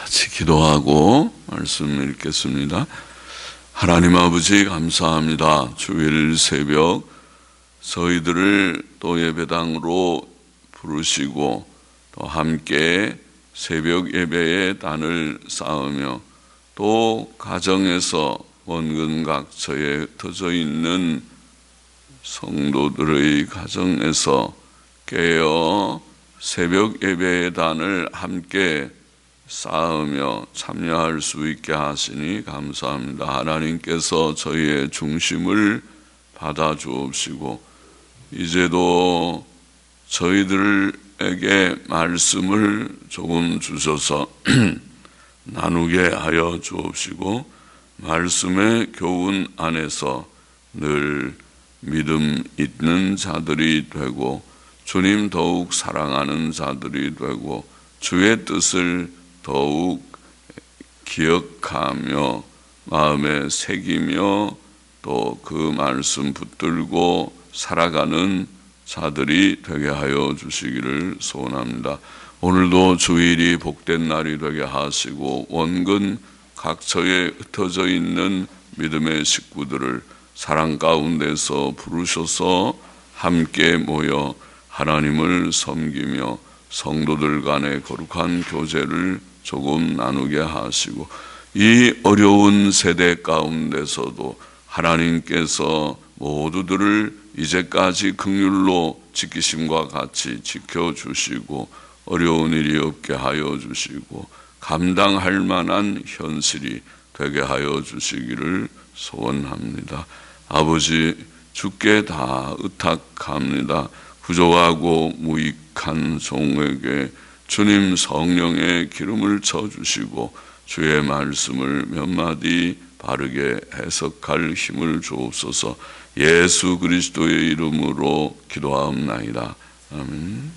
같이 기도하고 말씀 읽겠습니다. 하나님 아버지 감사합니다. 주일 새벽 저희들을 또 예배당으로 부르시고 또 함께 새벽 예배의 단을 쌓으며 또 가정에서 원근 각처에 흩어져 있는 성도들의 가정에서 깨어 새벽 예배의 단을 함께 쌓으며 참여할 수 있게 하시니 감사합니다. 하나님께서 저희의 중심을 받아 주옵시고 이제도 저희들에게 말씀을 조금 주셔서 나누게 하여 주옵시고 말씀의 교훈 안에서 늘 믿음 있는 자들이 되고 주님 더욱 사랑하는 자들이 되고 주의 뜻을 더욱 기억하며 마음에 새기며 또 그 말씀 붙들고 살아가는 자들이 되게 하여 주시기를 소원합니다. 오늘도 주일이 복된 날이 되게 하시고 원근 각처에 흩어져 있는 믿음의 식구들을 사랑 가운데서 부르셔서 함께 모여 하나님을 섬기며 성도들 간의 거룩한 교제를 조금 나누게 하시고 이 어려운 세대 가운데서도 하나님께서 모두들을 이제까지 긍휼로 지키심과 같이 지켜주시고 어려운 일이 없게 하여 주시고 감당할 만한 현실이 되게 하여 주시기를 소원합니다. 아버지 주께 다 의탁합니다. 부족하고 무익한 종에게 주님 성령의 기름을 쳐주시고 주의 말씀을 몇 마디 바르게 해석할 힘을 주옵소서. 예수 그리스도의 이름으로 기도하옵나이다. 아멘.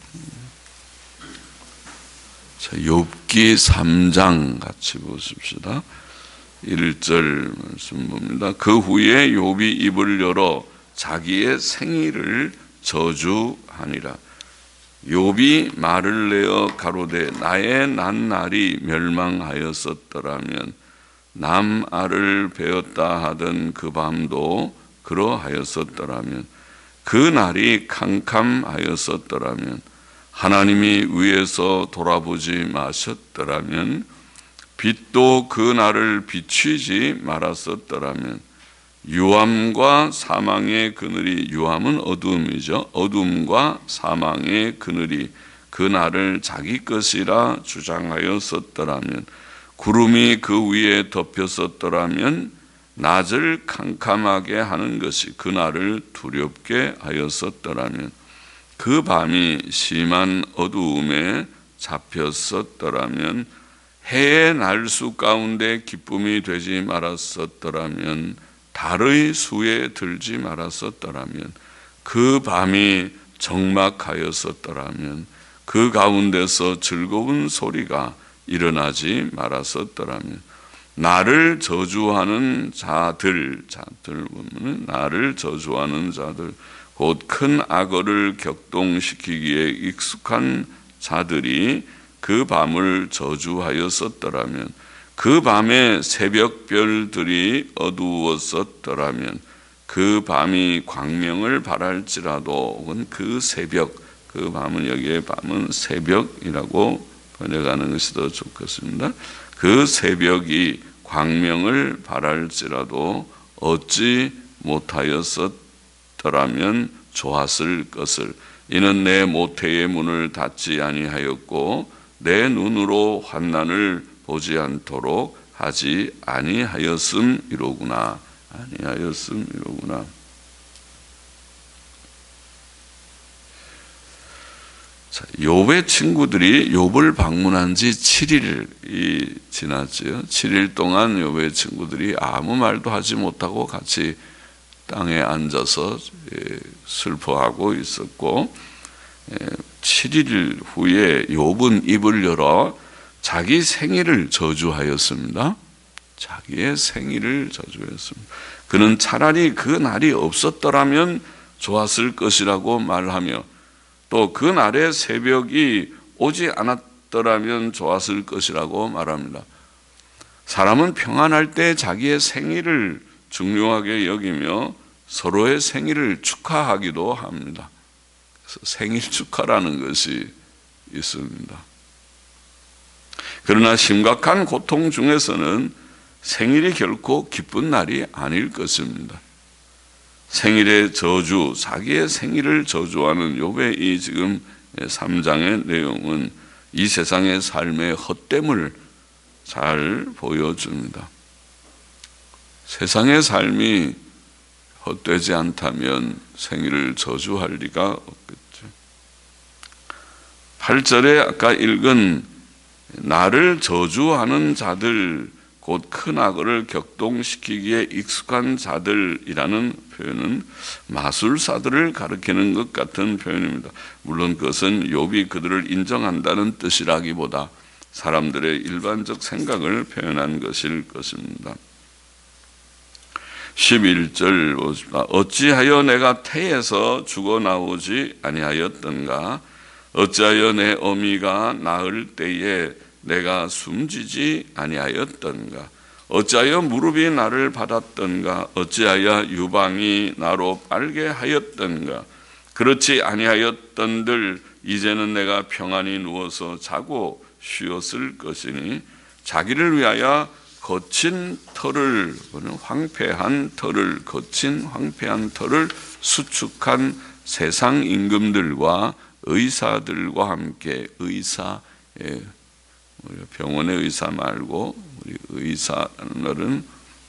자, 욥기 3장 같이 보십시다. 1절 말씀 봅니다. 그 후에 욥이 입을 열어 자기의 생일을 저주하니라. 욥이 말을 내어 가로되 나의 난 날이 멸망하였었더라면 남알을 베었다 하던 그 밤도 그러하였었더라면 그 날이 캄캄하였었더라면 하나님이 위에서 돌아보지 마셨더라면 빛도 그 날을 비추지 말았었더라면 유암과 사망의 그늘이, 유암은 어두움이죠. 어두움과 사망의 그늘이 그 날을 자기 것이라 주장하였었더라면 구름이 그 위에 덮였었더라면 낮을 캄캄하게 하는 것이 그 날을 두렵게 하였었더라면 그 밤이 심한 어두움에 잡혔었더라면 해의 날수 가운데 기쁨이 되지 말았었더라면 달의 수에 들지 말았었더라면 그 밤이 적막하였었더라면 그 가운데서 즐거운 소리가 일어나지 말았었더라면 나를 저주하는 자들 보면 나를 저주하는 자들 곧 큰 악어를 격동시키기에 익숙한 자들이 그 밤을 저주하였었더라면 그 밤에 새벽별들이 어두웠었더라면 그 밤이 광명을 발할지라도 혹은 그 새벽, 그 밤은 여기에 밤은 새벽이라고 번역하는 것이 더 좋겠습니다. 그 새벽이 광명을 발할지라도 얻지 못하였었더라면 좋았을 것을. 이는 내 모태의 문을 닫지 아니하였고 내 눈으로 환난을 보지 않도록 하지 아니하였음이로구나. 아니하였음이로구나. 자, 욥의 친구들이 욥을 방문한 지 7일이 지났죠. 7일 동안 욥의 친구들이 아무 말도 하지 못하고 같이 땅에 앉아서 슬퍼하고 있었고 7일 후에 욥은 입을 열어 자기 생일을 저주하였습니다. 자기의 생일을 저주했습니다. 그는 차라리 그 날이 없었더라면 좋았을 것이라고 말하며 또 그 날의 새벽이 오지 않았더라면 좋았을 것이라고 말합니다. 사람은 평안할 때 자기의 생일을 중요하게 여기며 서로의 생일을 축하하기도 합니다. 그래서 생일 축하라는 것이 있습니다. 그러나 심각한 고통 중에서는 생일이 결코 기쁜 날이 아닐 것입니다. 생일의 저주, 자기의 생일을 저주하는 욥의 이 지금 3장의 내용은 이 세상의 삶의 헛됨을 잘 보여줍니다. 세상의 삶이 헛되지 않다면 생일을 저주할 리가 없겠죠. 8절에 아까 읽은 나를 저주하는 자들, 곧 큰 악을 격동시키기에 익숙한 자들이라는 표현은 마술사들을 가리키는 것 같은 표현입니다. 물론 그것은 욥이 그들을 인정한다는 뜻이라기보다 사람들의 일반적 생각을 표현한 것일 것입니다. 11절 보십시다. 어찌하여 내가 태에서 죽어나오지 아니하였던가? 어찌하여 내 어미가 낳을 때에 내가 숨지지 아니하였던가? 어찌하여 무릎이 나를 받았던가? 어찌하여 유방이 나로 빨게 하였던가? 그렇지 아니하였던들 이제는 내가 평안히 누워서 자고 쉬었을 것이니 자기를 위하여 거친 털을, 황폐한 털을, 거친 황폐한 털을 수축한 세상 임금들과 의사들과 함께, 의사, 병원의 의사 말고 우리 의사라는 말은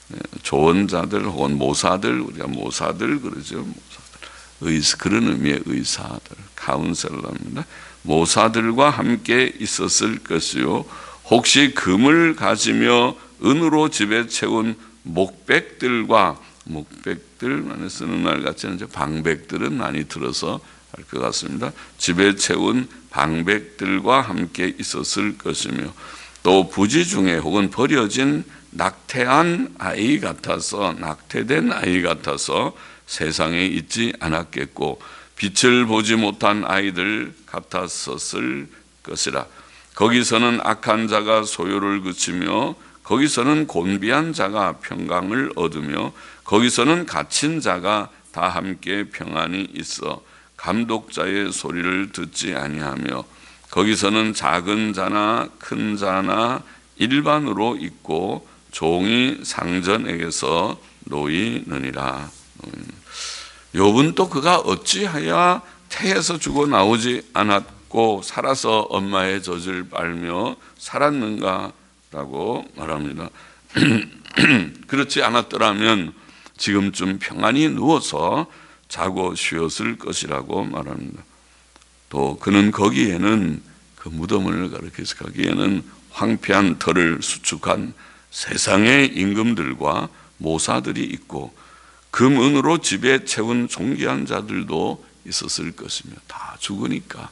조언자들 혹은 모사들, 우리가 모사들 그러죠. 모사들. 그런 의미의 의사들, 카운셀러입니다. 모사들과 함께 있었을 것이요, 혹시 금을 가지며 은으로 집에 채운 목백들과, 목백들만에 쓰는 말 같지 않죠. 방백들은 많이 들어서 할 것 같습니다. 집에 채운 방백들과 함께 있었을 것이며, 또 부지 중에 혹은 버려진 낙태한 아이 같아서, 낙태된 아이 같아서 세상에 있지 않았겠고 빛을 보지 못한 아이들 같았었을 것이라. 거기서는 악한 자가 소요를 그치며 거기서는 곤비한 자가 평강을 얻으며 거기서는 갇힌 자가 다 함께 평안이 있어 감독자의 소리를 듣지 아니하며 거기서는 작은 자나 큰 자나 일반으로 있고 종이 상전에게서 놓이느니라. 욥은 또 그가 어찌하여 태에서 죽어 나오지 않았고 살아서 엄마의 젖을 빨며 살았는가 라고 말합니다. 그렇지 않았더라면 지금쯤 평안히 누워서 자고 쉬었을 것이라고 말합니다. 또 그는 거기에는, 그 무덤을 가리켜서 거기에는 황폐한 털을 수축한 세상의 임금들과 모사들이 있고 금은으로 집에 채운 존귀한 자들도 있었을 것이며, 다 죽으니까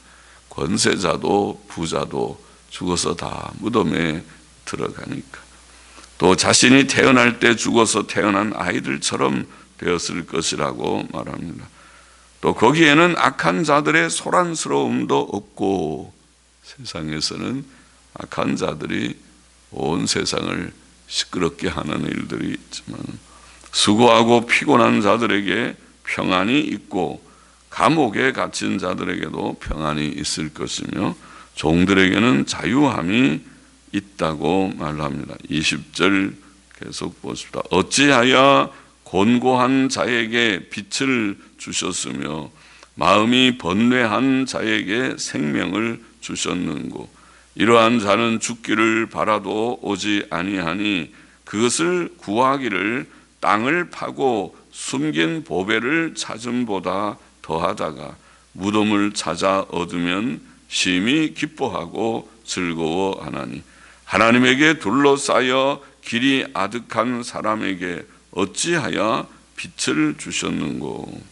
권세자도 부자도 죽어서 다 무덤에 들어가니까, 또 자신이 태어날 때 죽어서 태어난 아이들처럼 되었을 것이라고 말합니다. 또 거기에는 악한 자들의 소란스러움도 없고, 세상에서는 악한 자들이 온 세상을 시끄럽게 하는 일들이 있지만 수고하고 피곤한 자들에게 평안이 있고 감옥에 갇힌 자들에게도 평안이 있을 것이며 종들에게는 자유함이 있다고 말합니다. 20절 계속 보십시다. 어찌하여 곤고한 자에게 빛을 주셨으며 마음이 번뇌한 자에게 생명을 주셨는고, 이러한 자는 죽기를 바라도 오지 아니하니 그것을 구하기를 땅을 파고 숨긴 보배를 찾음보다 더하다가 무덤을 찾아 얻으면 심히 기뻐하고 즐거워하나니, 하나님에게 둘러싸여 길이 아득한 사람에게 어찌하여 빛을 주셨는고.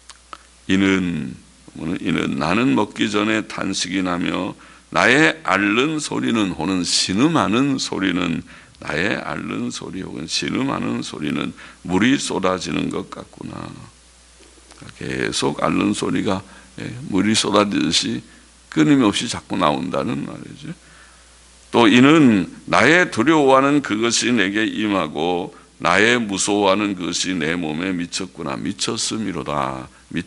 이는 나는 먹기 전에 탄식이 나며 나의 앓는 소리는 혹은 신음하는 소리는, 나의 앓는 소리 혹은 신음하는 소리는 물이 쏟아지는 것 같구나. 계속 앓는 소리가 물이 쏟아지듯이 끊임없이 자꾸 나온다는 말이죠. 또 이는 나의 두려워하는 그것이 내게 임하고 나의 무서워하는 그것이 내 몸에 미쳤구나. 미쳤음이로다.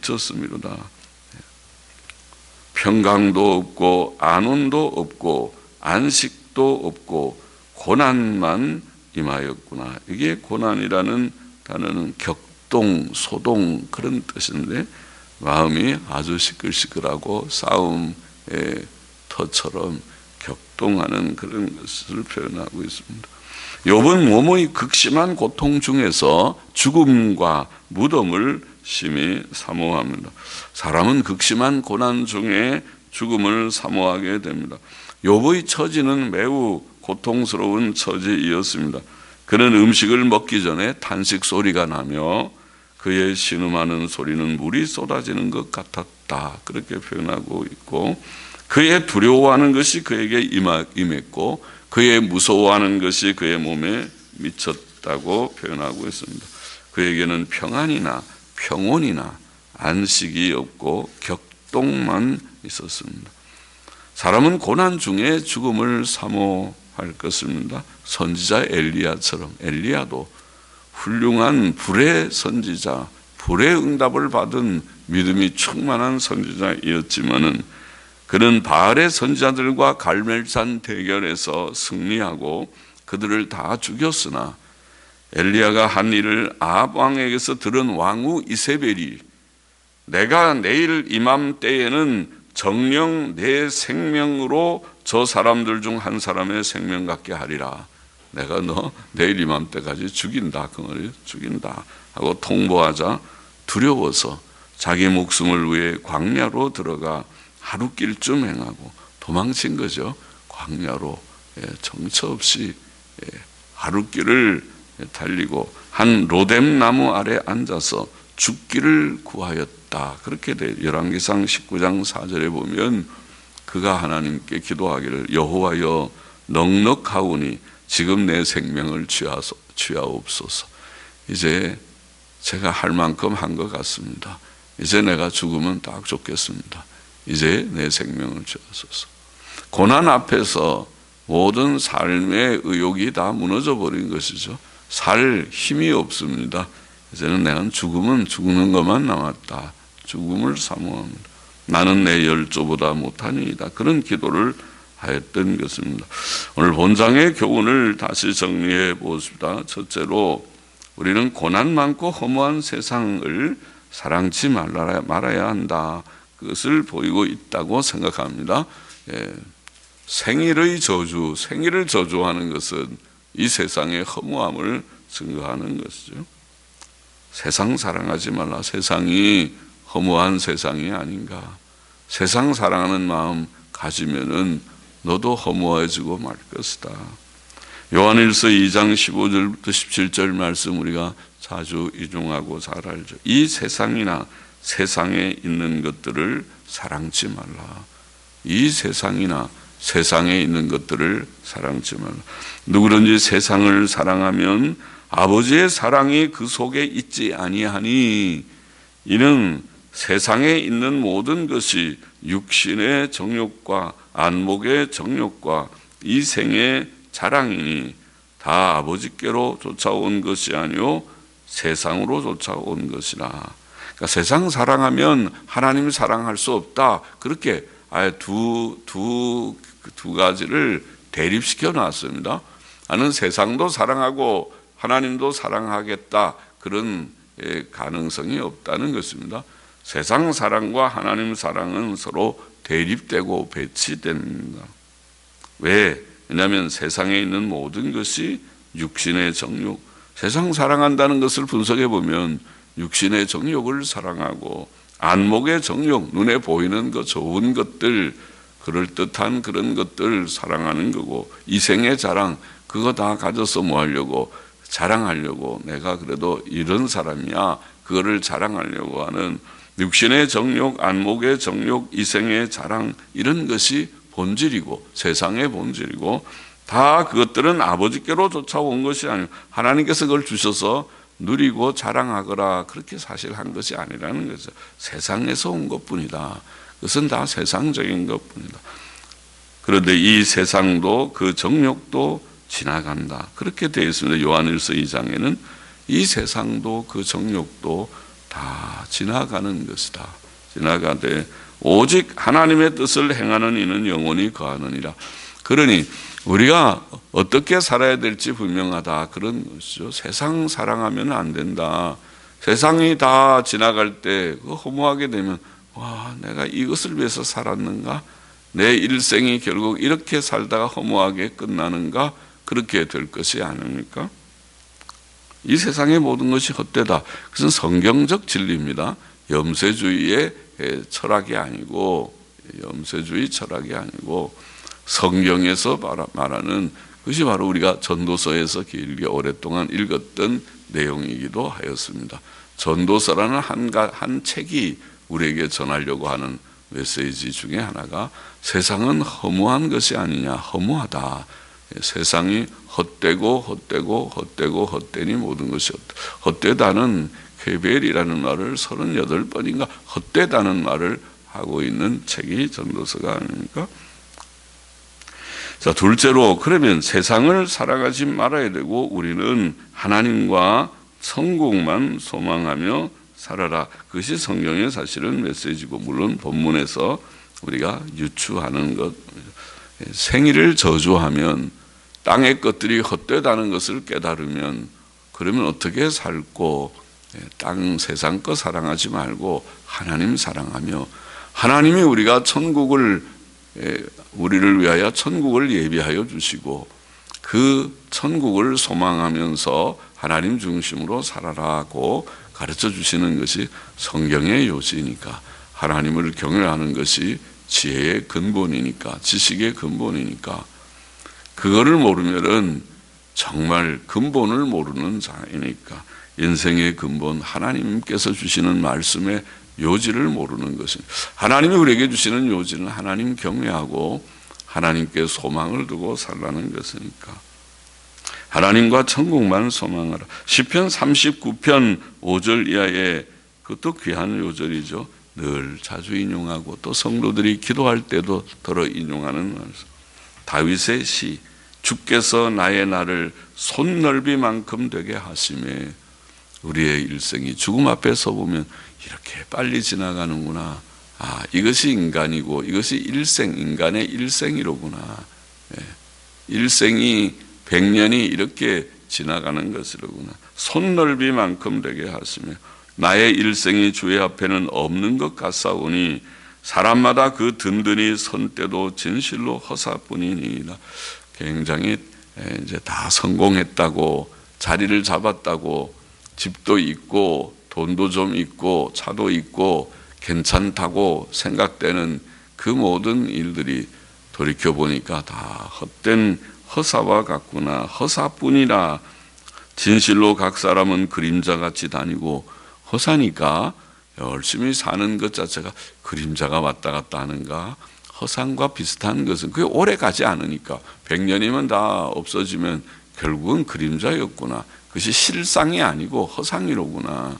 평강도 없고 안온도 없고 안식도 없고 고난만 임하였구나. 이게 고난이라는 단어는 격동, 소동 그런 뜻인데 마음이 아주 시끌시끌하고 싸움의 터처럼 격동하는 그런 것을 표현하고 있습니다. 욥은 몸의 극심한 고통 중에서 죽음과 무덤을 심히 사모합니다. 사람은 극심한 고난 중에 죽음을 사모하게 됩니다. 욥의 처지는 매우 고통스러운 처지이었습니다. 그는 음식을 먹기 전에 탄식 소리가 나며 그의 신음하는 소리는 물이 쏟아지는 것 같았다. 그렇게 표현하고 있고, 그의 두려워하는 것이 그에게 임했고 그의 무서워하는 것이 그의 몸에 미쳤다고 표현하고 있습니다. 그에게는 평안이나 평온이나 안식이 없고 격동만 있었습니다. 사람은 고난 중에 죽음을 사모할 것입니다. 선지자 엘리야처럼, 엘리야도 훌륭한 불의 선지자, 불의 응답을 받은 믿음이 충만한 선지자이었지만은 그는 바알의 선지자들과 갈멜산 대결에서 승리하고 그들을 다 죽였으나 엘리야가 한 일을 아합 왕에게서 들은 왕후 이세벨이 내가 내일 이맘때에는 정령 내 생명으로 저 사람들 중 한 사람의 생명 갖게 하리라. 내가 너 내일 이맘때까지 죽인다. 그거를 죽인다 하고 통보하자 두려워서 자기 목숨을 위해 광야로 들어가 하루길쯤 행하고 도망친 거죠. 광야로 정처 없이 하루길을 달리고 한 로뎀 나무 아래 앉아서 죽기를 구하였다. 그렇게 돼 열왕기상 19장 4절에 보면 그가 하나님께 기도하기를 여호와여 넉넉하오니 지금 내 생명을 취하옵소서. 이제 제가 할 만큼 한 것 같습니다. 이제 내가 죽으면 딱 좋겠습니다. 이제 내 생명을 주옵소서. 고난 앞에서 모든 삶의 의욕이 다 무너져 버린 것이죠. 살 힘이 없습니다. 이제는 내가 죽으면 죽는 것만 남았다. 죽음을 사모합니다. 나는 내 열조보다 못하니이다. 그런 기도를 하였던 것입니다. 오늘 본장의 교훈을 다시 정리해 보십시다. 첫째로 우리는 고난 많고 허무한 세상을 사랑치 말아야 한다. 그것을 보이고 있다고 생각합니다. 생일의 저주, 생일을 저주하는 것은 이 세상의 허무함을 증거하는 것이죠. 세상 사랑하지 말라. 세상이 허무한 세상이 아닌가. 세상 사랑하는 마음 가지면은 너도 허무해지고 말 것이다. 요한일서 2장 15절부터 17절 말씀 우리가 자주 인용하고 잘 알죠. 이 세상이나 세상에 있는 것들을 사랑치 말라. 이 세상이나 세상에 있는 것들을 사랑치 말라. 누구든지 세상을 사랑하면 아버지의 사랑이 그 속에 있지 아니하니 이는 세상에 있는 모든 것이 육신의 정욕과 안목의 정욕과 이생의 자랑이니 다 아버지께로 쫓아온 것이 아니요 세상으로 쫓아온 것이라. 그러니까 세상 사랑하면 하나님 사랑할 수 없다. 그렇게 아예 두 가지를 대립시켜 놨습니다. 나는 세상도 사랑하고 하나님도 사랑하겠다. 그런 가능성이 없다는 것입니다. 세상 사랑과 하나님 사랑은 서로 대립되고 배치됩니다. 왜? 왜냐하면 세상에 있는 모든 것이 육신의 정욕, 세상 사랑한다는 것을 분석해 보면 육신의 정욕을 사랑하고 안목의 정욕, 눈에 보이는 것, 좋은 것들, 그럴듯한 그런 것들 사랑하는 거고 이생의 자랑, 그거 다 가져서 뭐 하려고 자랑하려고 내가 그래도 이런 사람이야 그거를 자랑하려고 하는 육신의 정욕, 안목의 정욕, 이생의 자랑 이런 것이 본질이고 세상의 본질이고 다 그것들은 아버지께로 쫓아온 것이 아니고 하나님께서 그걸 주셔서 누리고 자랑하거라 그렇게 사실 한 것이 아니라는 거죠. 세상에서 온 것뿐이다. 그것은 다 세상적인 것뿐이다. 그런데 이 세상도 그 정욕도 지나간다. 그렇게 되어 있습니다. 요한일서 2장에는 이 세상도 그 정욕도 다 지나가는 것이다. 지나가되 오직 하나님의 뜻을 행하는 이는 영원히 거하느니라. 그러니 우리가 어떻게 살아야 될지 분명하다. 그런 것이죠. 세상 사랑하면 안 된다. 세상이 다 지나갈 때 허무하게 되면 와, 내가 이것을 위해서 살았는가? 내 일생이 결국 이렇게 살다가 허무하게 끝나는가? 그렇게 될 것이 아닙니까? 이 세상의 모든 것이 헛되다. 그것은 성경적 진리입니다. 염세주의의 철학이 아니고, 염세주의 철학이 아니고 성경에서 말하는 그것이 바로 우리가 전도서에서 길게 오랫동안 읽었던 내용이기도 하였습니다. 전도서라는 한 책이 우리에게 전하려고 하는 메시지 중에 하나가 세상은 허무한 것이 아니냐, 허무하다. 세상이 헛되니 모든 것이 헛되다는 쾌벨이라는 말을 38번인가 헛되다는 말을 하고 있는 책이 전도서가 아닙니까? 자, 둘째로 그러면 세상을 살아가지 말아야 되고 우리는 하나님과 천국만 소망하며 살아라. 그것이 성경의 사실은 메시지고, 물론 본문에서 우리가 유추하는 것, 생일을 저주하면 땅의 것들이 헛되다는 것을 깨달으면 그러면 어떻게 살고, 땅 세상 것 사랑하지 말고 하나님 사랑하며, 하나님이 우리가 우리를 위하여 천국을 예비하여 주시고 그 천국을 소망하면서 하나님 중심으로 살아라고 가르쳐 주시는 것이 성경의 요지니까, 하나님을 경외하는 것이 지혜의 근본이니까, 지식의 근본이니까, 그거를 모르면은 정말 근본을 모르는 자이니까, 인생의 근본, 하나님께서 주시는 말씀의 요지를 모르는 것입니다. 하나님이 우리에게 주시는 요지는 하나님 경외하고 하나님께 소망을 두고 살라는 것이니까 하나님과 천국만 소망하라. 시편 39편 5절 이하에, 그것도 귀한 요절이죠. 늘 자주 인용하고 또 성도들이 기도할 때도 더러 인용하는 말씀. 다윗의 시, 주께서 나의 날을 손넓이만큼 되게 하심에, 우리의 일생이 죽음 앞에 서보면 이렇게 빨리 지나가는구나. 아, 이것이 인간이고 이것이 인간의 일생이로구나. 일생이 100년이 이렇게 지나가는 것이로구나. 손넓이만큼 되게 하시며 나의 일생이 주의 앞에는 없는 것 같사오니 사람마다 그 든든히 선 때도 진실로 허사뿐이니이다. 굉장히 이제 다 성공했다고, 자리를 잡았다고, 집도 있고 돈도 좀 있고 차도 있고 괜찮다고 생각되는 그 모든 일들이 돌이켜보니까 다 헛된 허사와 같구나. 허사뿐이라. 진실로 각 사람은 그림자같이 다니고, 허사니까 열심히 사는 것 자체가 그림자가 왔다 갔다 하는가, 허상과 비슷한 것은 그게 오래 가지 않으니까 100년이면 다 없어지면 결국은 그림자였구나. 그것이 실상이 아니고 허상이로구나.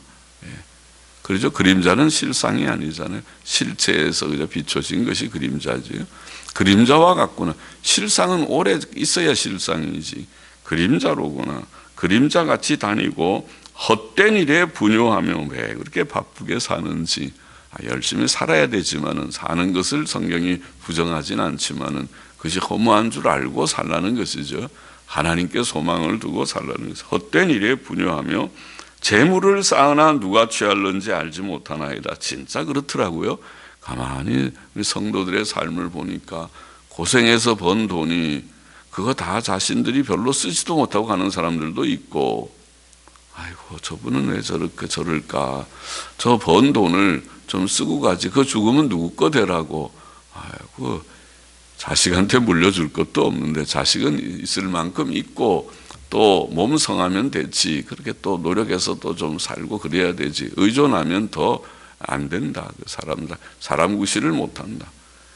그렇죠? 그림자는 실상이 아니잖아요. 실체에서 그저 비춰진 것이 그림자지요. 그림자와 같구나. 실상은 오래 있어야 실상이지. 그림자로구나. 그림자같이 다니고 헛된 일에 분요하며 왜 그렇게 바쁘게 사는지. 열심히 살아야 되지만은, 사는 것을 성경이 부정하진 않지만은 그것이 허무한 줄 알고 살라는 것이죠. 하나님께 소망을 두고 살라는 것이죠. 헛된 일에 분요하며 재물을 쌓으나 누가 취할는지 알지 못하나이다. 진짜 그렇더라고요. 가만히 성도들의 삶을 보니까 고생해서 번 돈이 그거 다 자신들이 별로 쓰지도 못하고 가는 사람들도 있고, 아이고 저분은 왜 저럴까, 저 번 돈을 좀 쓰고 가지, 그거 죽으면 누구 거 되라고. 아이고 자식한테 물려줄 것도 없는데 자식은 있을 만큼 있고 또 몸 성하면 되지. 그렇게 또 노력해서 또 좀 살고 그래야 되지. 의존하면 더 안 된다. 사람 구실을 못한다.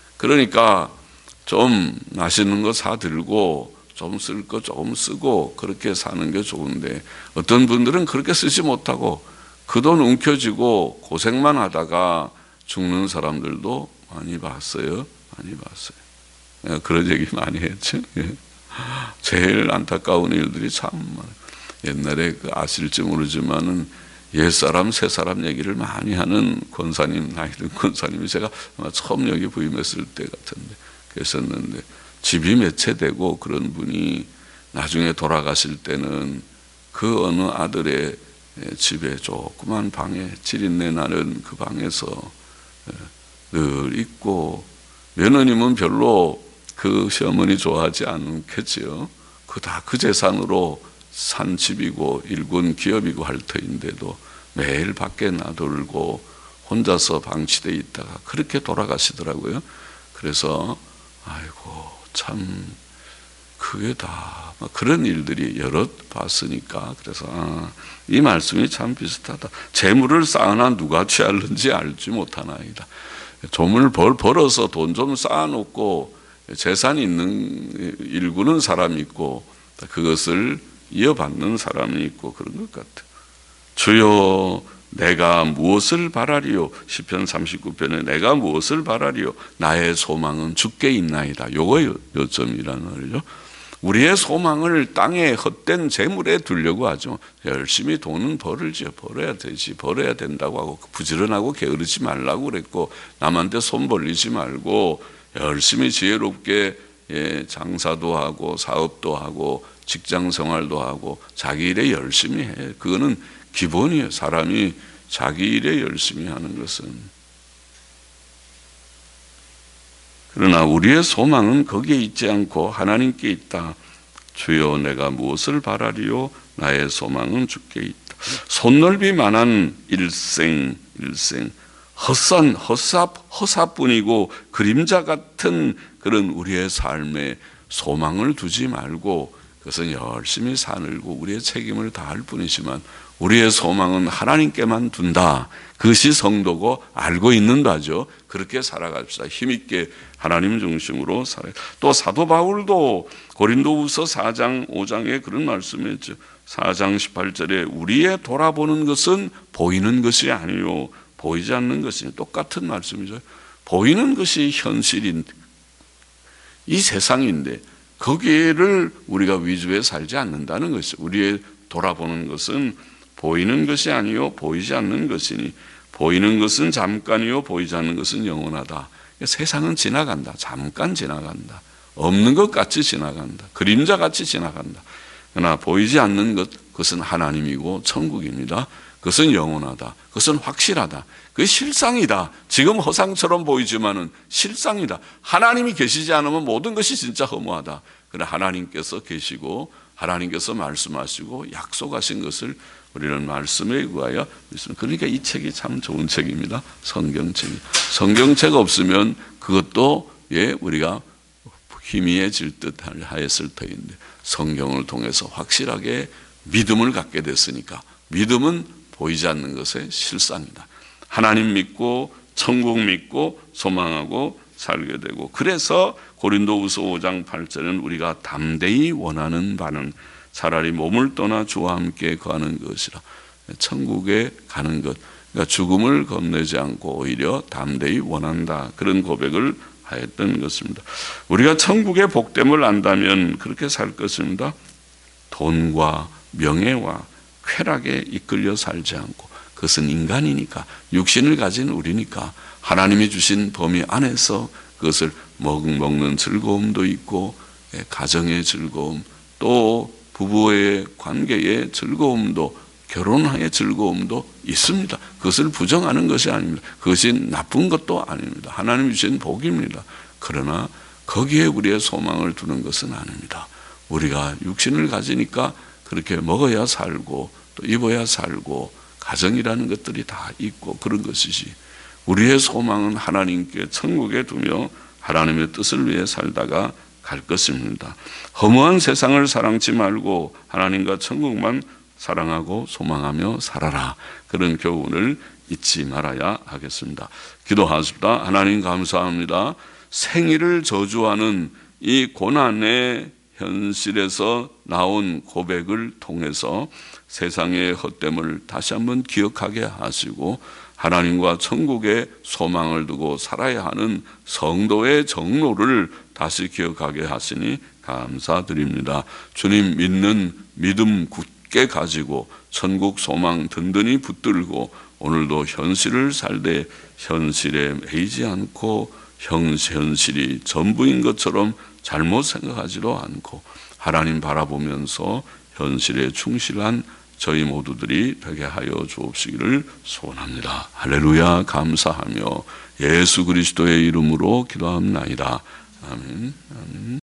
그러니까 좀 맛있는 거 사들고 좀 쓸 거 조금 쓰고 그렇게 사는 게 좋은데, 어떤 분들은 그렇게 쓰지 못하고 그 돈 움켜쥐고 고생만 하다가 죽는 사람들도 많이 봤어요. 많이 봤어요. 그런 얘기 많이 했죠. 제일 안타까운 일들이 참 많아요. 옛날에 아실지 모르지만은 옛사람 새사람 얘기를 많이 하는 권사님, 나이 든 권사님이 제가 아마 처음 여기 부임했을 때 같은데 계셨는데, 집이 매체되고 그런 분이 나중에 돌아가실 때는 그 어느 아들의 집에 조그만 방에 지린내 나는 그 방에서 늘 있고, 며느님은 별로 그 시어머니 좋아하지 않겠지요. 다 그 재산으로 산 집이고 일군 기업이고 할 터인데도 매일 밖에 나돌고 혼자서 방치되어 있다가 그렇게 돌아가시더라고요. 그래서 아이고 참 그게 다 그런 일들이 여럿 봤으니까, 그래서 이 말씀이 참 비슷하다. 재물을 쌓아나 누가 취할는지 알지 못하나이다. 돈을 벌어서 돈 좀 쌓아놓고 재산이 있는 일구는 사람이 있고 그것을 이어받는 사람이 있고 그런 것 같아요. 주여 내가 무엇을 바라리요? 시편 39편에 내가 무엇을 바라리요? 나의 소망은 주께 있나이다. 요거 요점이라는 말이죠. 우리의 소망을 땅에 헛된 재물에 두려고 하죠. 열심히 돈은 벌을지요. 벌어야 되지. 벌어야 된다고 하고 부지런하고 게으르지 말라고 그랬고, 남한테 손 벌리지 말고 열심히 지혜롭게 장사도 하고 사업도 하고 직장 생활도 하고 자기 일에 열심히 해. 그거는 기본이에요. 사람이 자기 일에 열심히 하는 것은. 그러나 우리의 소망은 거기에 있지 않고 하나님께 있다. 주여 내가 무엇을 바라리요? 나의 소망은 주께 있다. 손넓이만한 일생 허사뿐이고 그림자 같은 그런 우리의 삶에 소망을 두지 말고 그것은 열심히 살고 우리의 책임을 다할 뿐이지만 우리의 소망은 하나님께만 둔다. 그것이 성도고 알고 있는다죠. 그렇게 살아갑시다. 힘있게 하나님 중심으로 살아요. 또 사도 바울도 고린도후서 4장 5장에 그런 말씀했죠. 4장 18절에 우리의 돌아보는 것은 보이는 것이 아니요 보이지 않는 것이, 똑같은 말씀이죠. 보이는 것이 현실인 이 세상인데 거기를 우리가 위주에 살지 않는다는 것이죠. 우리의 돌아보는 것은 보이는 것이 아니요 보이지 않는 것이니 보이는 것은 잠깐이요 보이지 않는 것은 영원하다. 세상은 지나간다. 잠깐 지나간다. 없는 것 같이 지나간다. 그림자 같이 지나간다. 그러나 보이지 않는 것, 그것은 하나님이고 천국입니다. 그것은 영원하다. 그것은 확실하다. 그게 실상이다. 지금 허상처럼 보이지만은 실상이다. 하나님이 계시지 않으면 모든 것이 진짜 허무하다. 그러나 하나님께서 계시고 하나님께서 말씀하시고 약속하신 것을 우리는 말씀에 의하여 믿습니다. 그러니까 이 책이 참 좋은 책입니다. 성경책이. 성경책 없으면 그것도 우리가 희미해질 듯 하였을 터인데 성경을 통해서 확실하게 믿음을 갖게 됐으니까 믿음은 보이지 않는 것의 실상이다. 하나님 믿고 천국 믿고 소망하고 살게 되고, 그래서 고린도후서 5장 8절은 우리가 담대히 원하는 바는 차라리 몸을 떠나 주와 함께 거하는 것이라. 천국에 가는 것, 그러니까 죽음을 겁내지 않고 오히려 담대히 원한다. 그런 고백을 하였던 것입니다. 우리가 천국의 복됨을 안다면 그렇게 살 것입니다. 돈과 명예와 쾌락에 이끌려 살지 않고, 그것은 인간이니까, 육신을 가진 우리니까 하나님이 주신 범위 안에서 그것을 먹는 즐거움도 있고 가정의 즐거움, 또 부부의 관계의 즐거움도, 결혼의 즐거움도 있습니다. 그것을 부정하는 것이 아닙니다. 그것이 나쁜 것도 아닙니다. 하나님이 주신 복입니다. 그러나 거기에 우리의 소망을 두는 것은 아닙니다. 우리가 육신을 가지니까 그렇게 먹어야 살고 또 입어야 살고 가정이라는 것들이 다 있고 그런 것이지, 우리의 소망은 하나님께 천국에 두며 하나님의 뜻을 위해 살다가 갈 것입니다. 허무한 세상을 사랑치 말고 하나님과 천국만 사랑하고 소망하며 살아라. 그런 교훈을 잊지 말아야 하겠습니다. 기도하십시다. 하나님 감사합니다. 생일을 저주하는 이 고난의 현실에서 나온 고백을 통해서 세상의 헛됨을 다시 한번 기억하게 하시고 하나님과 천국의 소망을 두고 살아야 하는 성도의 정로를 다시 기억하게 하시니 감사드립니다. 주님 믿는 믿음 굳게 가지고 천국 소망 든든히 붙들고 오늘도 현실을 살되 현실에 매이지 않고 현실이 전부인 것처럼 잘못 생각하지도 않고 하나님 바라보면서 현실에 충실한 저희 모두들이 되게 하여 주옵시기를 소원합니다. 할렐루야. 감사하며 예수 그리스도의 이름으로 기도합나이다. 아멘. 아멘.